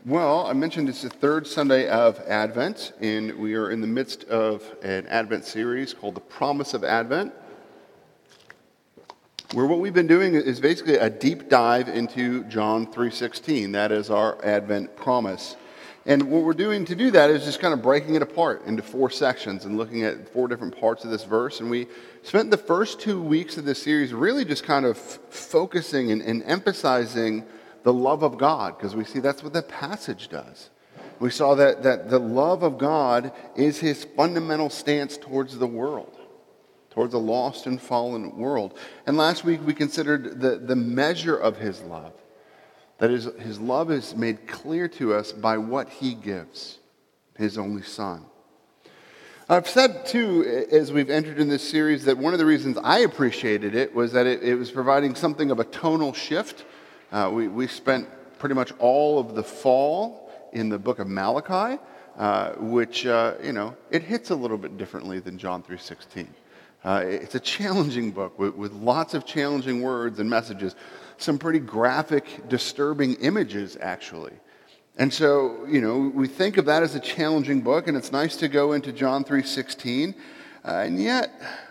Well, I mentioned it's the third Sunday of Advent, and we are in the midst of an Advent series called The Promise of Advent, where what we've been doing is basically a deep dive into John 3:16. That is our Advent promise. And what we're doing to do that is just kind of breaking it apart into four sections and looking at four different parts of this verse. And we spent the first 2 weeks of this series really just kind of focusing and emphasizing the love of God, because we see that's what the passage does. We saw that the love of God is his fundamental stance towards the world, towards a lost and fallen world. And last week we considered the measure of his love. That is, his love is made clear to us by what he gives, his only Son. I've said, too, as we've entered in this series, that one of the reasons I appreciated it was that it was providing something of a tonal shift. We spent pretty much all of the fall in the book of Malachi, which, it hits a little bit differently than John 3:16. It's a challenging book with lots of challenging words and messages. Some pretty graphic, disturbing images, actually. And so, we think of that as a challenging book, and it's nice to go into John 3:16. And yet,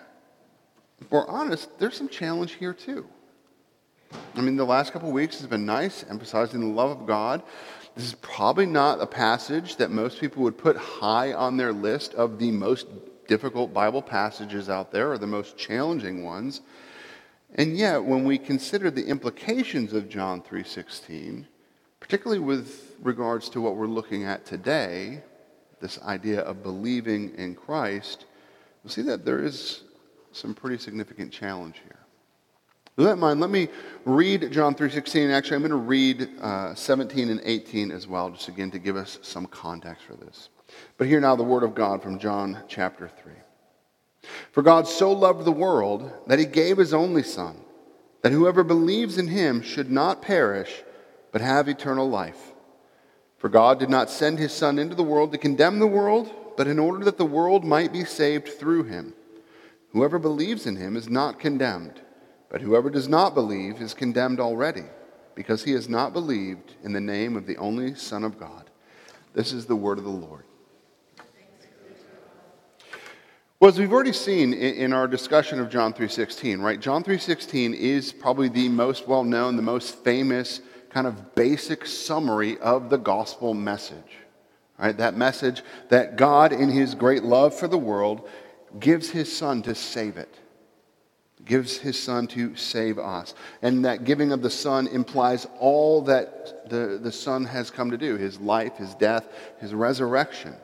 if we're honest, there's some challenge here, too. I mean, the last couple of weeks has been nice, emphasizing the love of God. This is probably not a passage that most people would put high on their list of the most difficult Bible passages out there, or the most challenging ones. And yet, when we consider the implications of John 3:16, particularly with regards to what we're looking at today, this idea of believing in Christ, we'll see that there is some pretty significant challenge here. With that in mind, let me read John 3:16. Actually, I'm going to read 17 and 18 as well, just again to give us some context for this. But hear now the word of God from John chapter 3. For God so loved the world that he gave his only Son, that whoever believes in him should not perish, but have eternal life. For God did not send his Son into the world to condemn the world, but in order that the world might be saved through him. Whoever believes in him is not condemned, but whoever does not believe is condemned already, because he has not believed in the name of the only Son of God. This is the word of the Lord. Well, as we've already seen in our discussion of John 3:16, right? John 3:16 is probably the most well-known, the most famous kind of basic summary of the gospel message, right? That message that God, in his great love for the world, gives his Son to save it. Gives his Son to save us. And that giving of the Son implies all that the Son has come to do, his life, his death, his resurrection.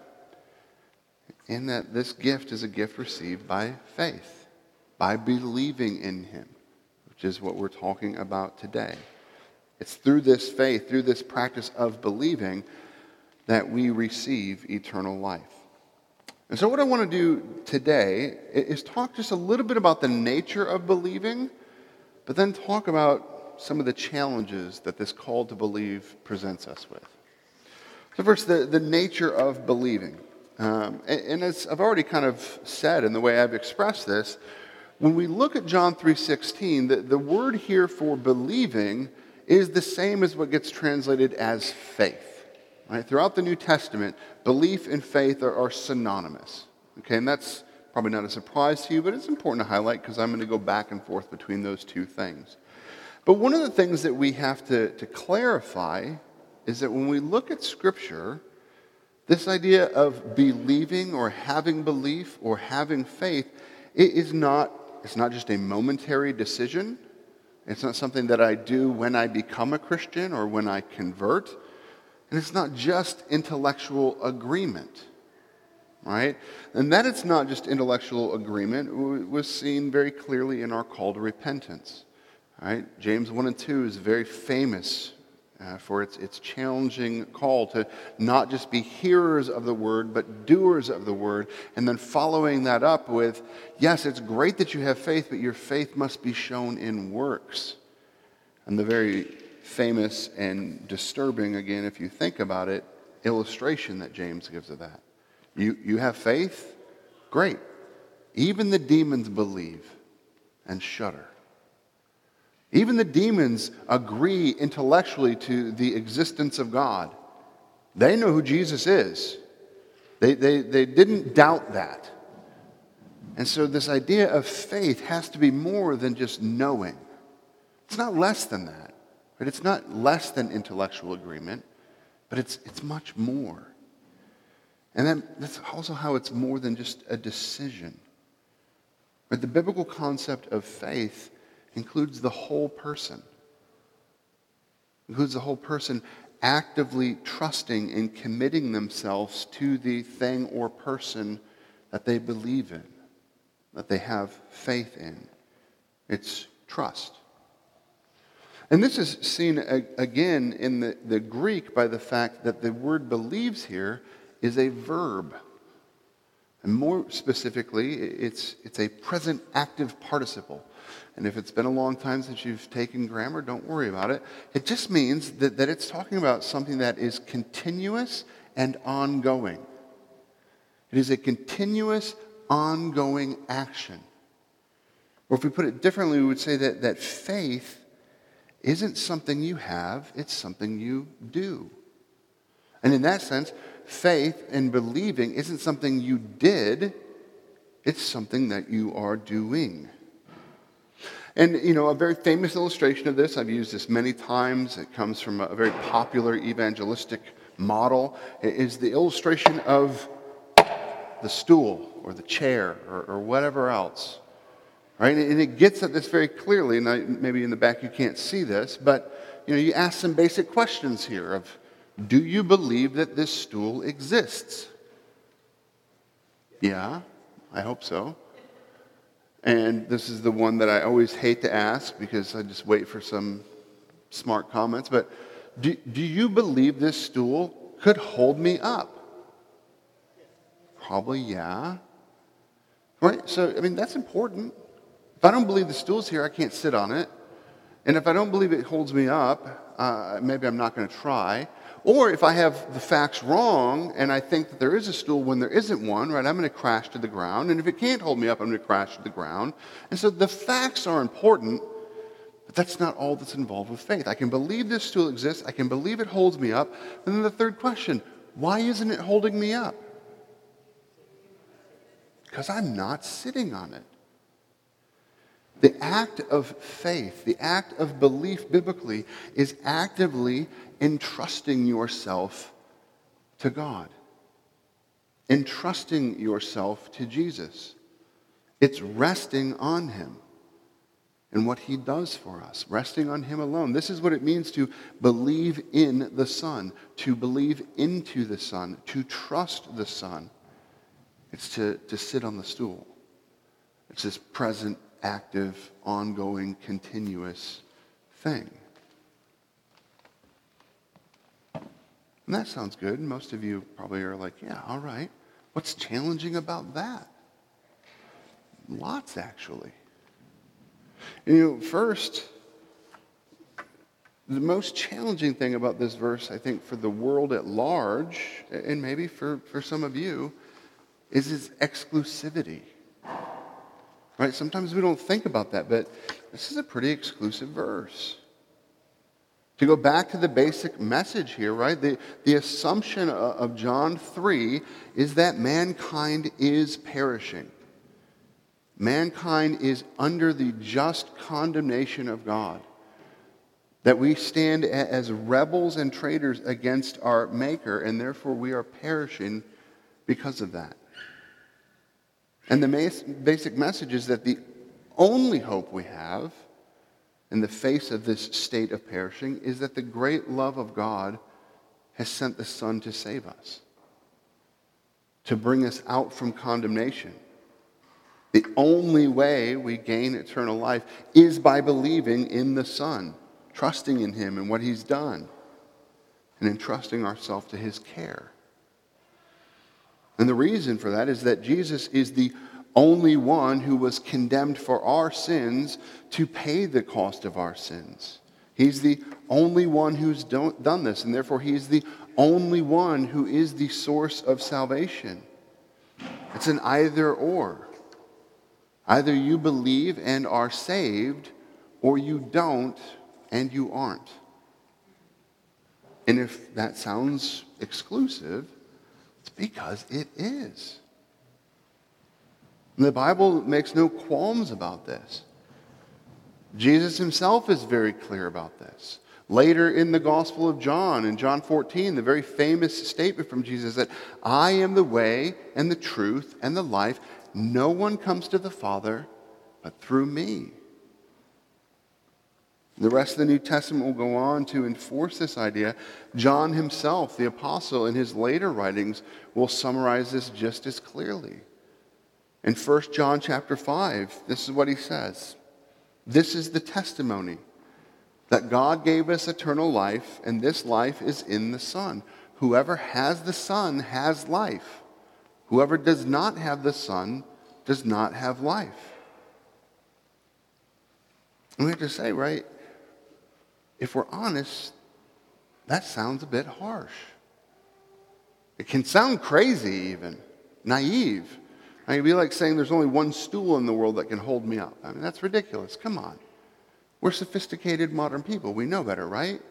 And that this gift is a gift received by faith, by believing in him, which is what we're talking about today. It's through this faith, through this practice of believing, that we receive eternal life. And so what I want to do today is talk just a little bit about the nature of believing, but then talk about some of the challenges that this call to believe presents us with. So first, the nature of believing. And as I've already kind of said in the way I've expressed this, when we look at John 3:16, the word here for believing is the same as what gets translated as faith. Right? Throughout the New Testament, belief and faith are synonymous. Okay, and that's probably not a surprise to you, but it's important to highlight because I'm going to go back and forth between those two things. But one of the things that we have to clarify is that when we look at Scripture, this idea of believing or having belief or having faith, it's not just a momentary decision. It's not something that I do when I become a Christian or when I convert. And it's not just intellectual agreement, right? And that it's not just intellectual agreement was seen very clearly in our call to repentance, right? James 1 and 2 is very famous for its challenging call to not just be hearers of the word, but doers of the word, and then following that up with, yes, it's great that you have faith, but your faith must be shown in works. And the very famous and disturbing, again, if you think about it, illustration that James gives of that. You have faith? Great. Even the demons believe and shudder. Even the demons agree intellectually to the existence of God, They know who Jesus is. They didn't doubt that. And so this idea of faith has to be more than just knowing. It's not less than that. Right? It's not less than intellectual agreement, but it's much more. And then that's also how it's more than just a decision. Right? The biblical concept of faith includes the whole person. Includes the whole person actively trusting and committing themselves to the thing or person that they believe in, that they have faith in. It's trust. And this is seen again in the Greek by the fact that the word believes here is a verb. And more specifically, it's a present active participle. And if it's been a long time since you've taken grammar, don't worry about it. It just means that it's talking about something that is continuous and ongoing. It is a continuous, ongoing action. Or if we put it differently, we would say that faith isn't something you have, it's something you do. And in that sense, faith and believing isn't something you did, it's something that you are doing. And, a very famous illustration of this, I've used this many times, it comes from a very popular evangelistic model, is the illustration of the stool or the chair or whatever else. Right? And it gets at this very clearly, and maybe in the back you can't see this, but you ask some basic questions here of, do you believe that this stool exists? Yeah, I hope so. And this is the one that I always hate to ask because I just wait for some smart comments. But do you believe this stool could hold me up? Probably yeah. Right? So, that's important. If I don't believe the stool's here, I can't sit on it. And if I don't believe it holds me up, maybe I'm not going to try. Or if I have the facts wrong and I think that there is a stool when there isn't one, right, I'm going to crash to the ground. And if it can't hold me up, I'm going to crash to the ground. And so the facts are important, but that's not all that's involved with faith. I can believe this stool exists. I can believe it holds me up. And then the third question, why isn't it holding me up? Because I'm not sitting on it. The act of faith, the act of belief biblically, is actively entrusting yourself to God. Entrusting yourself to Jesus. It's resting on Him and what He does for us. Resting on Him alone. This is what it means to believe in the Son. To believe into the Son. To trust the Son. It's to sit on the stool. It's this present, active, ongoing, continuous thing. And that sounds good. Most of you probably are like, yeah, all right. What's challenging about that? Lots, actually. First, the most challenging thing about this verse, I think, for the world at large, and maybe for some of you, is its exclusivity. Right? Sometimes we don't think about that, but this is a pretty exclusive verse. To go back to the basic message here, right? The assumption of John 3 is that mankind is perishing. Mankind is under the just condemnation of God. That we stand as rebels and traitors against our Maker, and therefore we are perishing because of that. And the basic message is that the only hope we have in the face of this state of perishing is that the great love of God has sent the Son to save us, to bring us out from condemnation. The only way we gain eternal life is by believing in the Son, trusting in Him and what He's done, and entrusting ourselves to His care. And the reason for that is that Jesus is the only one who was condemned for our sins to pay the cost of our sins. He's the only one who's done this, and therefore He's the only one who is the source of salvation. It's an either or. Either you believe and are saved, or you don't and you aren't. And if that sounds exclusive, it's because it is. And the Bible makes no qualms about this. Jesus himself is very clear about this. Later in the Gospel of John, in John 14, the very famous statement from Jesus that I am the way and the truth and the life. No one comes to the Father but through me. The rest of the New Testament will go on to enforce this idea. John himself, the apostle, in his later writings will summarize this just as clearly. In 1 John chapter 5, this is what he says. This is the testimony that God gave us eternal life, and this life is in the Son. Whoever has the Son has life. Whoever does not have the Son does not have life. And we have to say, right, if we're honest, that sounds a bit harsh. It can sound crazy even, naive. It'd be like saying there's only one stool in the world that can hold me up. I mean, that's ridiculous. Come on. We're sophisticated modern people. We know better, right?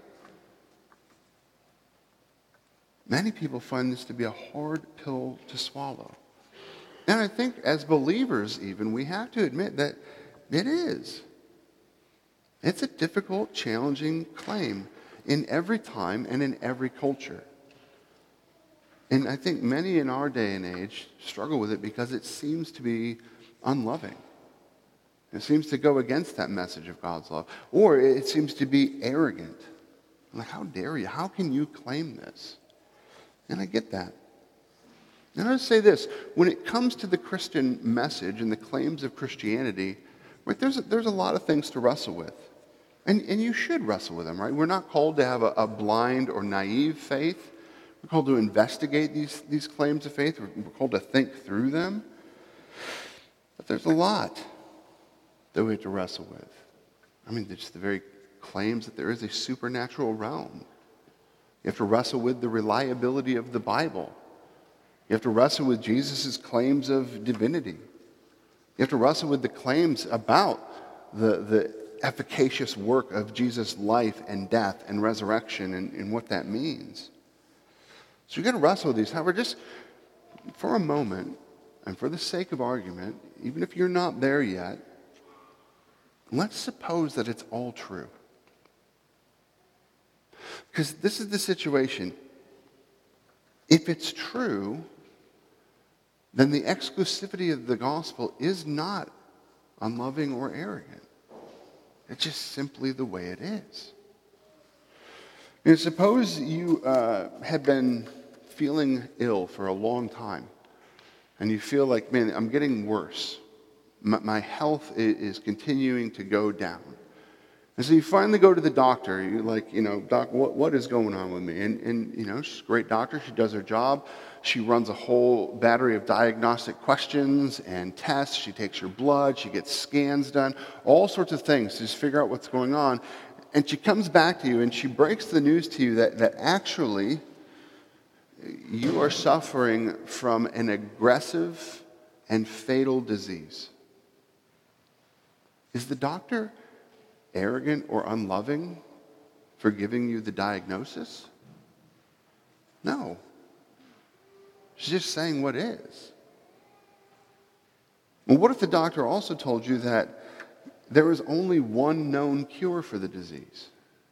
Many people find this to be a hard pill to swallow. And I think as believers even, we have to admit that it is. It's a difficult, challenging claim in every time and in every culture. And I think many in our day and age struggle with it because it seems to be unloving. It seems to go against that message of God's love. Or it seems to be arrogant. Like, how dare you? How can you claim this? And I get that. And I'll say this. When it comes to the Christian message and the claims of Christianity, right, there's a lot of things to wrestle with. And you should wrestle with them, right? We're not called to have a blind or naive faith. We're called to investigate these claims of faith. We're called to think through them. But there's a lot that we have to wrestle with. I mean, just the very claims that there is a supernatural realm. You have to wrestle with the reliability of the Bible. You have to wrestle with Jesus' claims of divinity. You have to wrestle with the claims about the efficacious work of Jesus' life and death and resurrection and what that means. So you've got to wrestle with these. However, just for a moment, and for the sake of argument, even if you're not there yet, let's suppose that it's all true. Because this is the situation. If it's true, then the exclusivity of the gospel is not unloving or arrogant. It's just simply the way it is. And suppose you had been feeling ill for a long time, and you feel like, man, I'm getting worse. My health is continuing to go down. And so you finally go to the doctor. You're like, doc, what is going on with me? And she's a great doctor. She does her job. She runs a whole battery of diagnostic questions and tests. She takes your blood. She gets scans done. All sorts of things to just figure out what's going on. And she comes back to you and she breaks the news to you that actually you are suffering from an aggressive and fatal disease. Is the doctor arrogant or unloving for giving you the diagnosis? No. She's just saying what is. Well, what if the doctor also told you that there is only one known cure for the disease?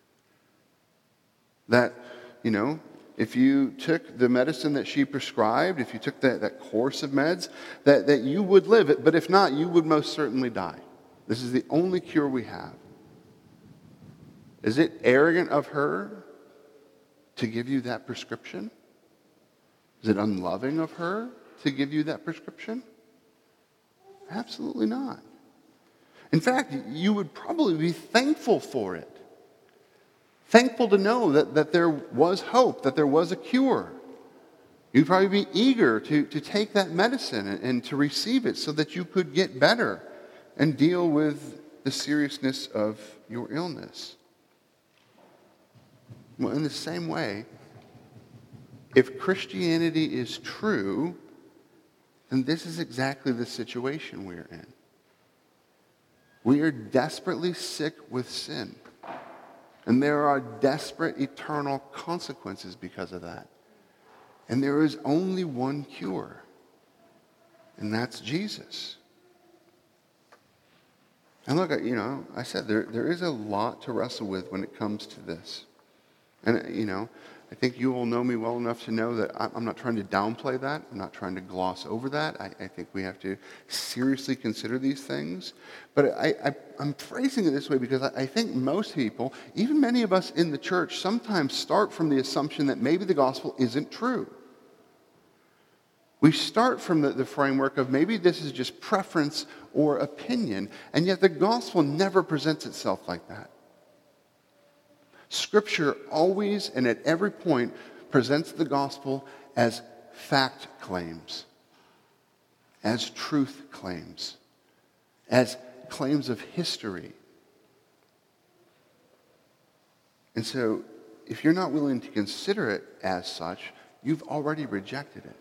That, if you took the medicine that she prescribed, if you took that course of meds, that you would live it, but if not, you would most certainly die. This is the only cure we have. Is it arrogant of her to give you that prescription? Is it unloving of her to give you that prescription? Absolutely not. In fact, you would probably be thankful for it. Thankful to know that there was hope, that there was a cure. You'd probably be eager to take that medicine and to receive it so that you could get better and deal with the seriousness of your illness. Well, in the same way, if Christianity is true, then this is exactly the situation we're in. We are desperately sick with sin. And there are desperate eternal consequences because of that. And there is only one cure, and that's Jesus. And look, I said there is a lot to wrestle with when it comes to this. And, I think you all know me well enough to know that I'm not trying to downplay that. I'm not trying to gloss over that. I think we have to seriously consider these things. But I'm phrasing it this way because I think most people, even many of us in the church, sometimes start from the assumption that maybe the gospel isn't true. We start from the framework of maybe this is just preference or opinion, and yet the gospel never presents itself like that. Scripture always and at every point presents the gospel as fact claims, as truth claims, as claims of history. And so, if you're not willing to consider it as such, you've already rejected it.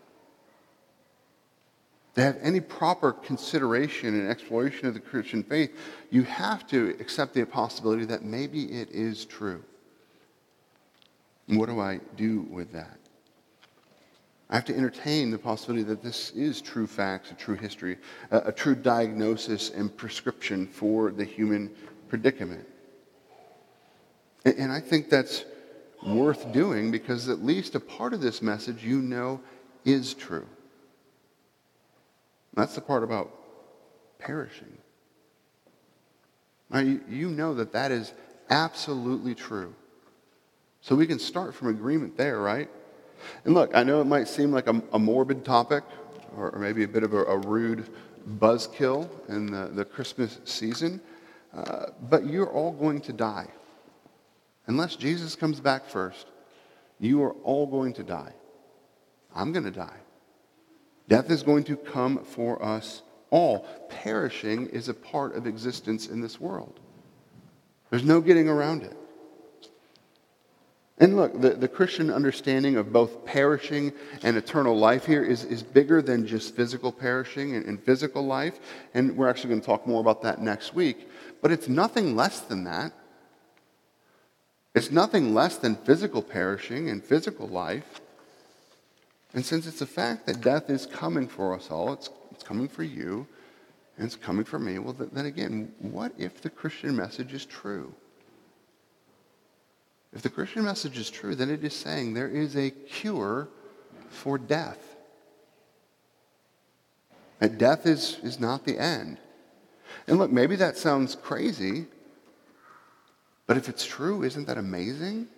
To have any proper consideration and exploration of the Christian faith, you have to accept the possibility that maybe it is true. And what do I do with that? I have to entertain the possibility that this is true facts, a true history, a true diagnosis and prescription for the human predicament. And I think that's worth doing because at least a part of this message is true. That's the part about perishing. Now, you know that is absolutely true. So we can start from agreement there, right? And look, I know it might seem like a morbid topic or maybe a bit of a rude buzzkill in the Christmas season, but you're all going to die. Unless Jesus comes back first, you are all going to die. I'm going to die. Death is going to come for us all. Perishing is a part of existence in this world. There's no getting around it. And look, the Christian understanding of both perishing and eternal life here is bigger than just physical perishing and physical life. And we're actually going to talk more about that next week. But it's nothing less than that. It's nothing less than physical perishing and physical life. And since it's a fact that death is coming for us all, it's coming for you, and it's coming for me, well, then again, what if the Christian message is true? If the Christian message is true, then it is saying there is a cure for death. That death is not the end. And look, maybe that sounds crazy, but if it's true, isn't that amazing?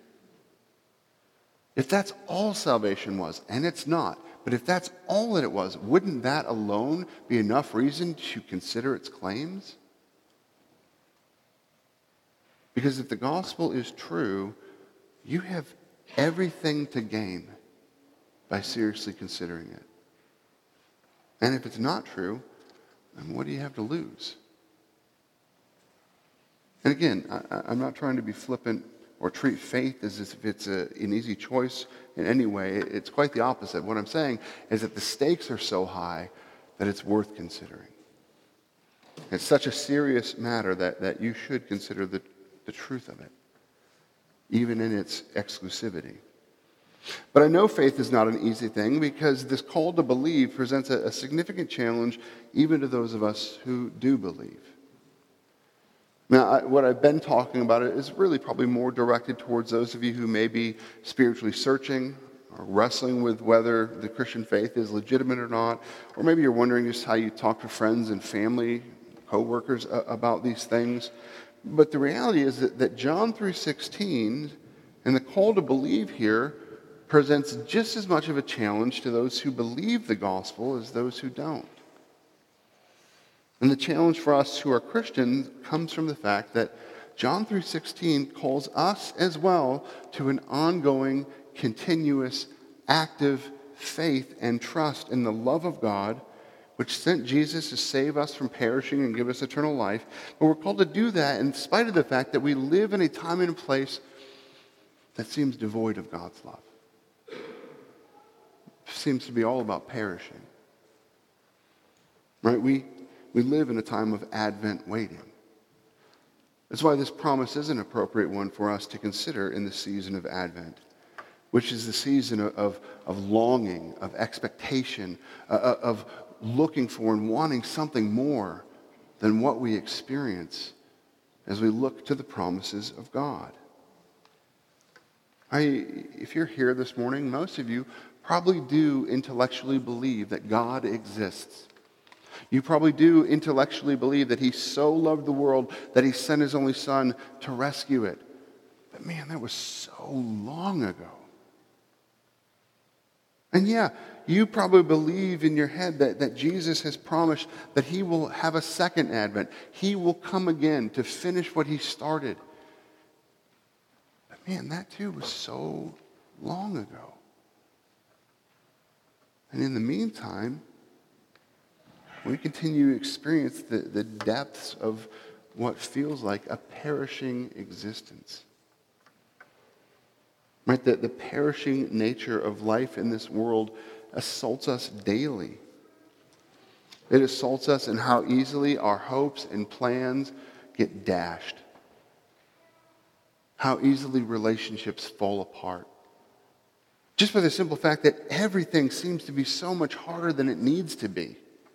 If that's all salvation was, and it's not, but if that's all that it was, wouldn't that alone be enough reason to consider its claims? Because if the gospel is true, you have everything to gain by seriously considering it. And if it's not true, then what do you have to lose? And again, I'm not trying to be flippant or treat faith as if it's an easy choice in any way. It's quite the opposite. What I'm saying is that the stakes are so high that it's worth considering. It's such a serious matter that you should consider the truth of it, even in its exclusivity. But I know faith is not an easy thing because this call to believe presents a significant challenge even to those of us who do believe. Now, what I've been talking about is really probably more directed towards those of you who may be spiritually searching or wrestling with whether the Christian faith is legitimate or not, or maybe you're wondering just how you talk to friends and family, co-workers about these things. But the reality is that John 3:16 and the call to believe here presents just as much of a challenge to those who believe the gospel as those who don't. And the challenge for us who are Christians comes from the fact that John 3:16 calls us as well to an ongoing, continuous, active faith and trust in the love of God, which sent Jesus to save us from perishing and give us eternal life. But we're called to do that in spite of the fact that we live in a time and a place that seems devoid of God's love. It seems to be all about perishing. Right? We live in a time of Advent waiting. That's why this promise is an appropriate one for us to consider in the season of Advent, which is the season of longing, of expectation, of looking for and wanting something more than what we experience as we look to the promises of God. If you're here this morning, most of you probably do intellectually believe that God exists. You probably do intellectually believe that he so loved the world that he sent his only son to rescue it. But man, that was so long ago. And yeah, you probably believe in your head that Jesus has promised that he will have a second advent. He will come again to finish what he started. But man, that too was so long ago. And in the meantime, we continue to experience the depths of what feels like a perishing existence. Right? The perishing nature of life in this world assaults us daily. It assaults us in how easily our hopes and plans get dashed. How easily relationships fall apart. Just by the simple fact that everything seems to be so much harder than it needs to be.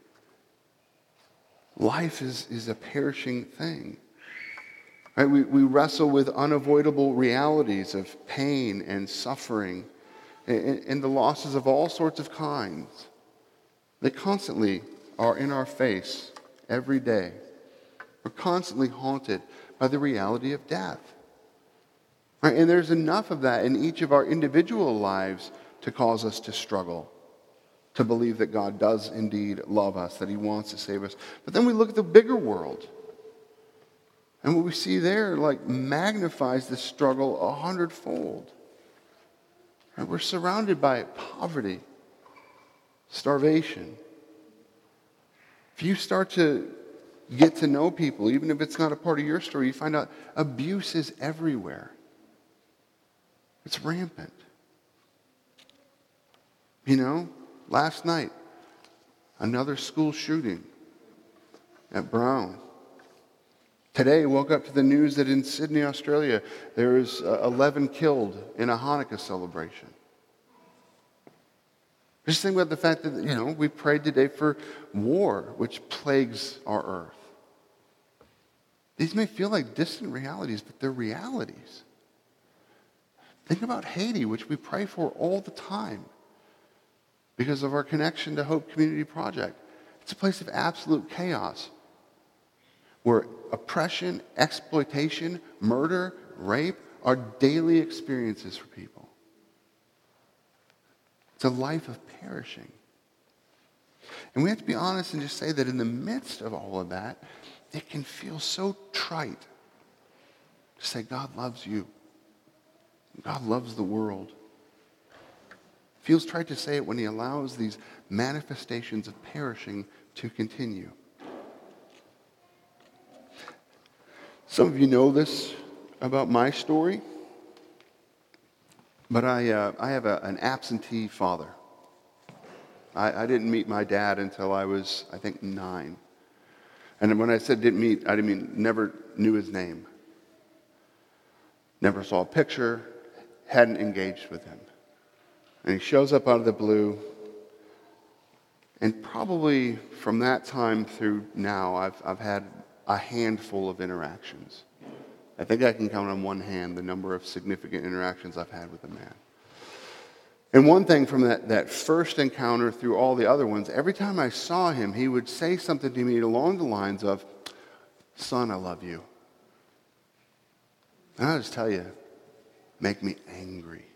Life is a perishing thing. Right? We wrestle with unavoidable realities of pain and suffering and the losses of all sorts of kinds. They constantly are in our face every day. We're constantly haunted by the reality of death. Right? And there's enough of that in each of our individual lives to cause us to struggle, to believe that God does indeed love us, that he wants to save us. But then we look at the bigger world. And what we see there magnifies the struggle 100-fold. Right? We're surrounded by poverty, starvation. If you start to get to know people, even if it's not a part of your story, you find out abuse is everywhere. It's rampant. Last night, another school shooting at Brown. Today, woke up to the news that in Sydney, Australia, there is 11 killed in a Hanukkah celebration. Just think about the fact that, we prayed today for war, which plagues our earth. These may feel like distant realities, but they're realities. Think about Haiti, which we pray for all the time because of our connection to Hope Community Project. It's a place of absolute chaos where oppression, exploitation, murder, rape are daily experiences for people. It's a life of perishing. And we have to be honest and just say that in the midst of all of that, it can feel so trite to say God loves you. God loves the world. It feels trite to say it when he allows these manifestations of perishing to continue. Some of you know this about my story, but I have an absentee father. I didn't meet my dad until I was, I think, 9. And when I said didn't meet, I didn't mean never knew his name. Never saw a picture, hadn't engaged with him. And he shows up out of the blue, and probably from that time through now, I've had a handful of interactions. I think I can count on one hand the number of significant interactions I've had with a man. And one thing from that first encounter through all the other ones, every time I saw him, he would say something to me along the lines of, "Son, I love you." And I'll just tell you, make me angry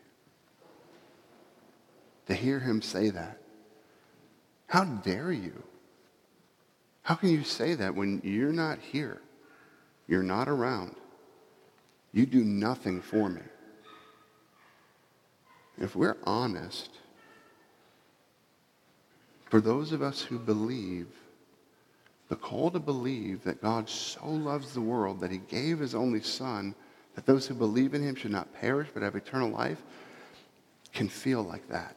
to hear him say that. How dare you? How can you say that when you're not here? You're not around. You do nothing for me. If we're honest, for those of us who believe, the call to believe that God so loves the world that he gave his only son, that those who believe in him should not perish but have eternal life, can feel like that.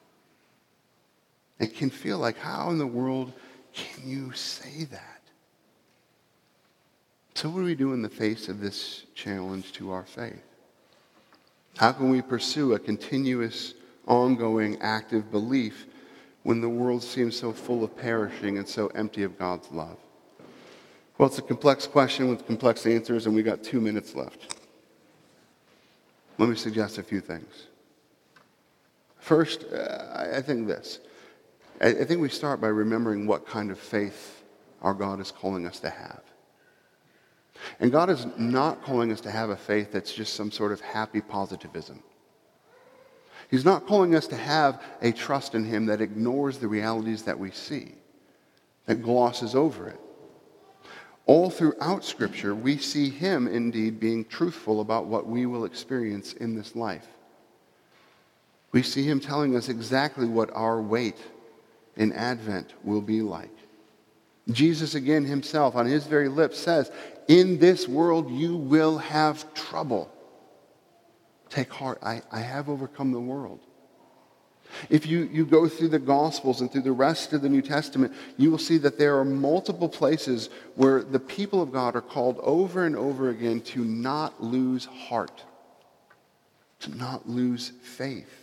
It can feel like, how in the world can you say that? So what do we do in the face of this challenge to our faith? How can we pursue a continuous, ongoing, active belief when the world seems so full of perishing and so empty of God's love? Well, it's a complex question with complex answers, and we got 2 minutes left. Let me suggest a few things. First, I think this. I think we start by remembering what kind of faith our God is calling us to have. And God is not calling us to have a faith that's just some sort of happy positivism. He's not calling us to have a trust in him that ignores the realities that we see, that glosses over it. All throughout Scripture, we see him indeed being truthful about what we will experience in this life. We see him telling us exactly what our wait in Advent will be like. Jesus again himself on his very lips says, "In this world you will have trouble. Take heart, I have overcome the world." If you go through the Gospels and through the rest of the New Testament, you will see that there are multiple places where the people of God are called over and over again to not lose heart, to not lose faith.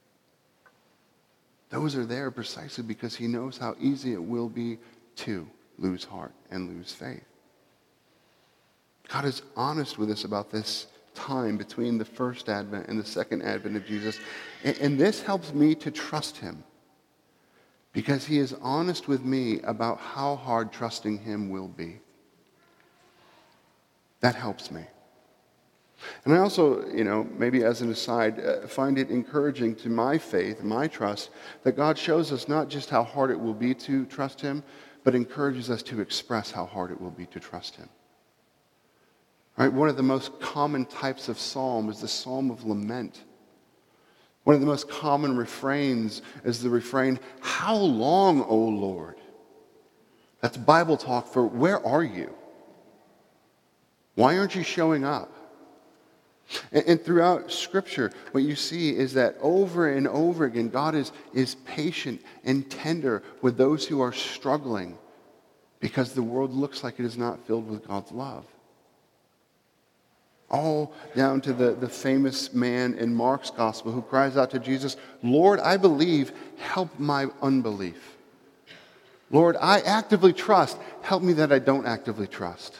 Those are there precisely because he knows how easy it will be to lose heart and lose faith. God is honest with us about this time between the first advent and the second advent of Jesus. And this helps me to trust him because he is honest with me about how hard trusting him will be. That helps me. And I also, maybe as an aside, find it encouraging to my faith, my trust, that God shows us not just how hard it will be to trust him, but encourages us to express how hard it will be to trust him. Right? One of the most common types of psalm is the psalm of lament. One of the most common refrains is the refrain, "How long, O Lord?" That's Bible talk for where are you? Why aren't you showing up? And throughout Scripture, what you see is that over and over again, God is patient and tender with those who are struggling because the world looks like it is not filled with God's love. All down to the famous man in Mark's gospel who cries out to Jesus, "Lord, I believe, help my unbelief. Lord, I actively trust, help me that I don't actively trust."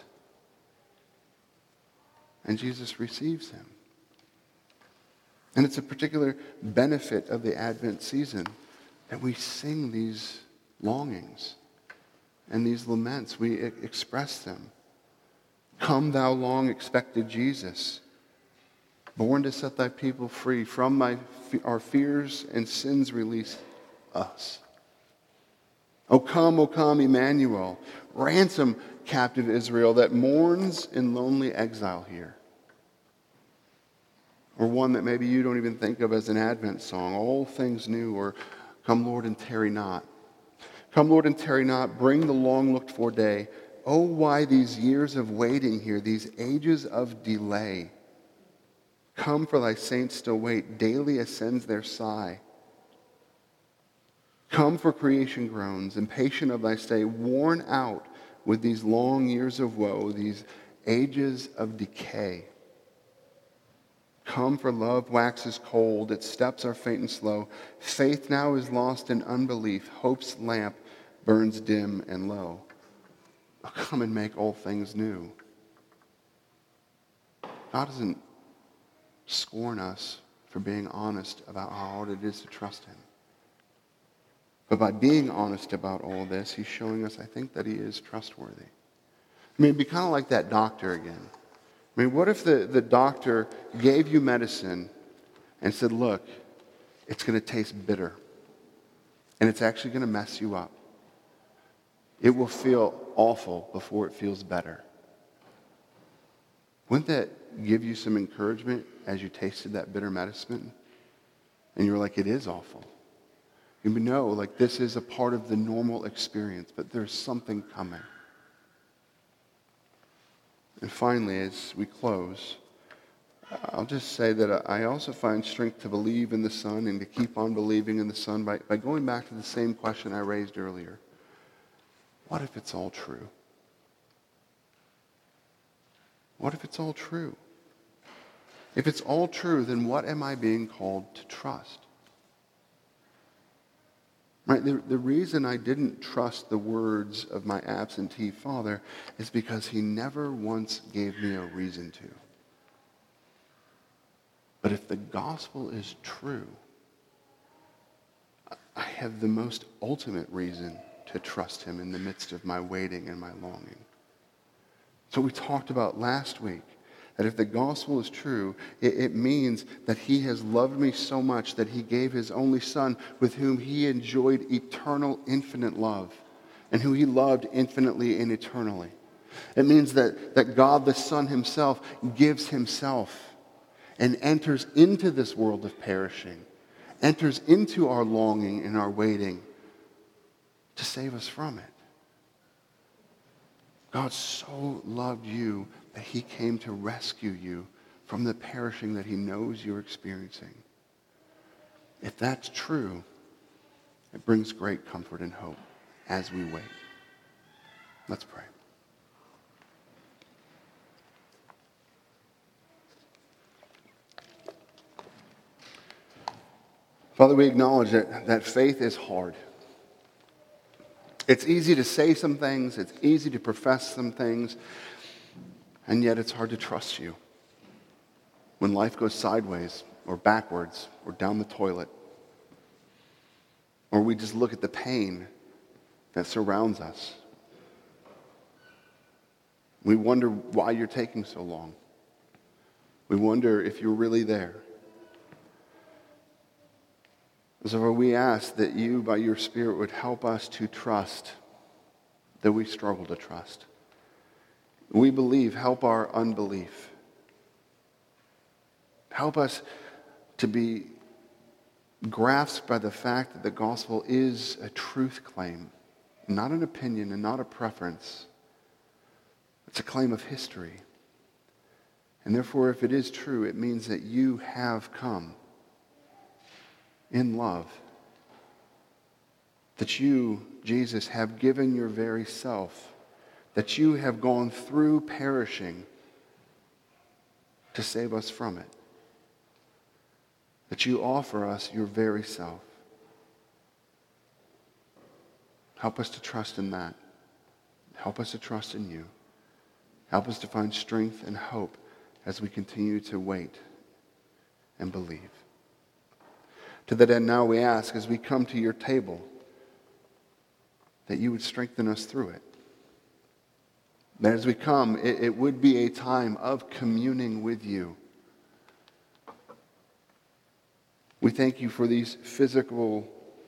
And Jesus receives him. And it's a particular benefit of the Advent season that we sing these longings and these laments. We express them. "Come, thou long expected Jesus, born to set thy people free. From our fears and sins release us. O come, Emmanuel, ransom captive Israel that mourns in lonely exile here." Or one that maybe you don't even think of as an Advent song, "All Things New," or "Come, Lord, and tarry not." "Come, Lord, and tarry not, bring the long-looked-for day. Oh, why these years of waiting here, these ages of delay? Come, for thy saints still wait, daily ascends their sigh. Come, for creation groans, impatient of thy stay, worn out with these long years of woe, these ages of decay. Come, for love waxes cold, its steps are faint and slow. Faith now is lost in unbelief, hope's lamp burns dim and low. Oh, come and make all things new." God doesn't scorn us for being honest about how hard it is to trust him. But by being honest about all this, he's showing us, I think, that he is trustworthy. It'd be kind of like that doctor again. What if the doctor gave you medicine and said, "Look, it's going to taste bitter, and it's actually going to mess you up. It will feel awful before it feels better." Wouldn't that give you some encouragement as you tasted that bitter medicine? And you were like, "It is awful." You know, like this is a part of the normal experience, but there's something coming. And finally, as we close, I'll just say that I also find strength to believe in the Son and to keep on believing in the Son by going back to the same question I raised earlier. What if it's all true? What if it's all true? If it's all true, then what am I being called to trust? Right? The reason I didn't trust the words of my absentee father is because he never once gave me a reason to. But if the gospel is true, I have the most ultimate reason to trust him in the midst of my waiting and my longing. So we talked about last week that if the gospel is true, it means that he has loved me so much that he gave his only son with whom he enjoyed eternal, infinite love and who he loved infinitely and eternally. It means that God the Son himself gives himself and enters into this world of perishing, enters into our longing and our waiting to save us from it. God so loved you that he came to rescue you from the perishing that he knows you're experiencing. If that's true, it brings great comfort and hope as we wait. Let's pray. Father, we acknowledge that faith is hard. It's easy to say some things, it's easy to profess some things, and yet it's hard to trust you when life goes sideways or backwards or down the toilet, or we just look at the pain that surrounds us. We wonder why you're taking so long. We wonder if you're really there. So we ask that you, by your Spirit, would help us to trust that we struggle to trust. We believe, help our unbelief. Help us to be grasped by the fact that the gospel is a truth claim, not an opinion and not a preference. It's a claim of history. And therefore, if it is true, it means that you have come in love. That you, Jesus, have given your very self. That you have gone through perishing to save us from it. That you offer us your very self. Help us to trust in that. Help us to trust in you. Help us to find strength and hope as we continue to wait and believe. To that end, now we ask, as we come to your table, that you would strengthen us through it. That as we come, it would be a time of communing with you. We thank you for these physical,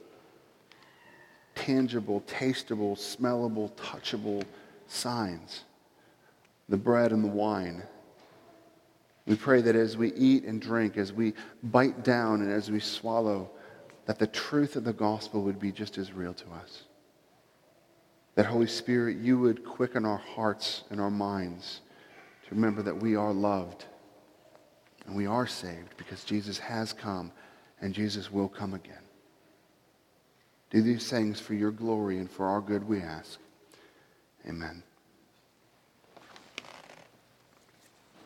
tangible, tasteable, smellable, touchable signs, the bread and the wine. We pray that as we eat and drink, as we bite down and as we swallow, that the truth of the gospel would be just as real to us. That, Holy Spirit, you would quicken our hearts and our minds to remember that we are loved and we are saved because Jesus has come and Jesus will come again. Do these things for your glory and for our good, we ask. Amen.